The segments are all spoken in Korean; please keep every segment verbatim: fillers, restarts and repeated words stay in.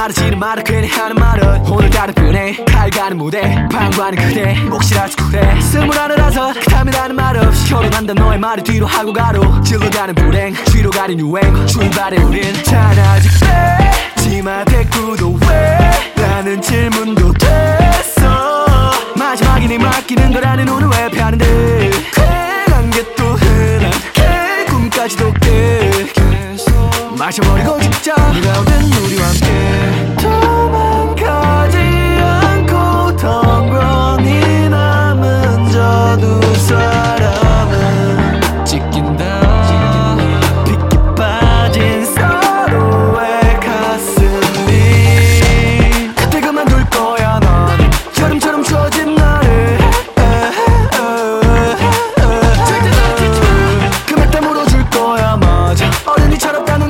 말하지는 말아 괜히 하는 말은 오늘따라 뻔해 칼 가는 무대 방구하는 그대 몫이라서 그래 스물하나라서 그 탐이라는 말 없이 결혼한다 너의 말을 뒤로 하고 가로 질러가는 불행 뒤로 가는 유행 출발해 우린 단 아직 빼지마 대꾸도 왜 라는 질문도 됐어 마지막이니 맡기는 거라는 오늘 왜 피하는데 괜한 게 또 흔한 게 꿈까지도 깨 마셔버리고 죽자 누가 오든 우리와 함께 도망가지 않고 덩그러니 남은 저 두 사람은 지킨다 빗기 빠진 서로의 가슴이 그때 그만둘 거야 넌 여름처럼 추워진 나를 그만 다 물어줄 거야 맞아 어른이처럼 가는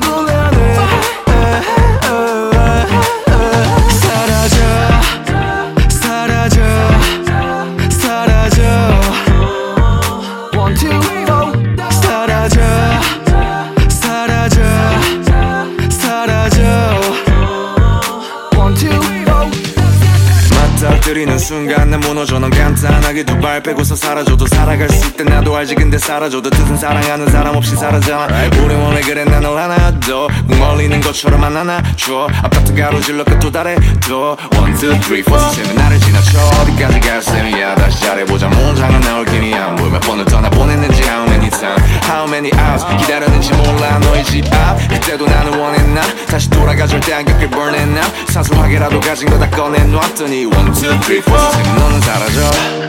들이는 순간 난 무너져 넌 간단하게 두 발 빼고서 사라져도 살아갈 수 있대 나도 알지 근데 사라져도 뜻은 사랑하는 사람 없이 사라져 우리 원래 그래 난 널 하나도 꼭 멀리는 것처럼 안 안아줘 아파트 가로질러 끝도 달해도 one two three four 세는 나를 지나쳐 어디까지 갈 셈이야 다시 잘해보자 문장은 나올 기니 안 보여 몇 번을 떠나보냈는지 how many time how many hours 기다렸는지 몰라 너의 집 앞 그때도 나는 원했나 다시 돌아가 절대 안 겪을 burn it now 사소하게라도 가진 거 다 꺼내놓았더니 one two three four 세는 너는 사라져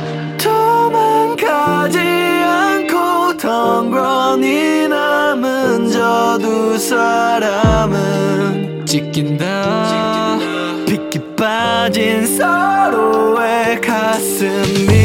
도망가지 않고 덩그러니 남은 저 두 사람은 지킨다 빗기 빠진 서로의 가슴이